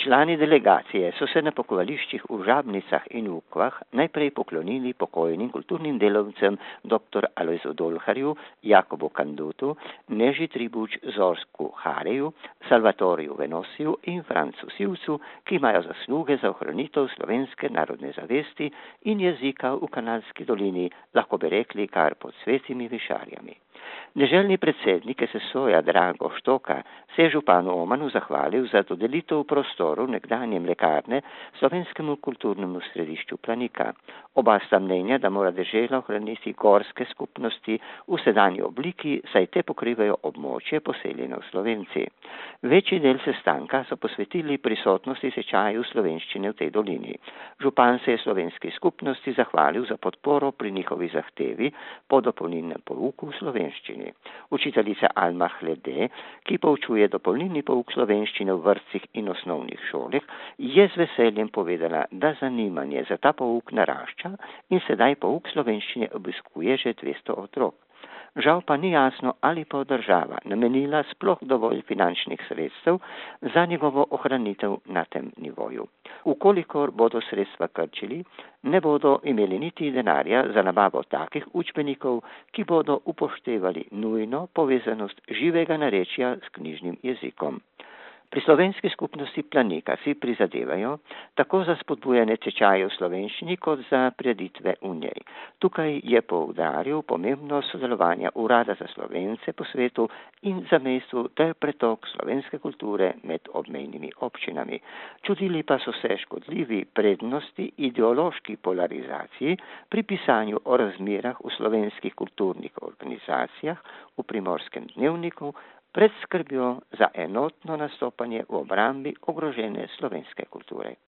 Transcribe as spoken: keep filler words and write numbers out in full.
Člani delegacije so se na pokopališčih v Žabnicah in Ukvah najprej poklonili pokojnim kulturnim delavcem dr. Alojzu Dolharju, Jakobu Kandutu, Neži Tribuč Zorsku Hareju, Salvatoriju Venosiju in Francu Sivcu, ki imajo zasluge za ohranitev slovenske narodne zavesti in jezika v Kanalski dolini, lahko bi rekli kar pod svetimi višarjami. Deželni predsednik es es o-ja Drago Štoka se je županu Omanu zahvalil za dodelitev prostorov nekdanje mlekarne slovenskemu kulturnemu središču Planika. Oba sta mnenja, da mora dežela ohraniti gorske skupnosti v sedanji obliki, saj te pokrivajo območje poseljeno Slovenci. Večji del sestanka so posvetili prisotnosti tečaju slovenščine v tej dolini. Župan se je slovenski skupnosti zahvalil za podporo pri njihovi zahtevi po dopolnilnem pouku v slovenščini. Učiteljica Alma Hlede, ki poučuje dopolnilni pouk slovenščine v vrtcih in osnovnih šolah, je z veseljem povedala, da zanimanje za ta pouk narašča in sedaj pouk slovenščine obiskuje že dvesto otrok. Žal pa ni jasno, ali pa država namenila sploh dovolj finančnih sredstev za njegovo ohranitev na tem nivoju. Ukolikor bodo sredstva krčili, ne bodo imeli niti denarja za nabavo takih učbenikov, ki bodo upoštevali nujno povezanost živega narečja s knjižnim jezikom. Pri slovenski skupnosti Planika si prizadevajo tako za spodbujanje tečajev v slovenščini kot za prireditve v njej. Tukaj je poudaril pomembnost sodelovanja Urada za Slovence po svetu in zamejstvu ter pretok slovenske kulture med obmejnimi občinami. Čudili pa so se škodljivi prednosti ideološki polarizaciji pri pisanju o razmerah v slovenskih kulturnih organizacijah v Primorskem dnevniku, pred skrbjo za enotno nastopanje v obrambi ogrožene slovenske kulture.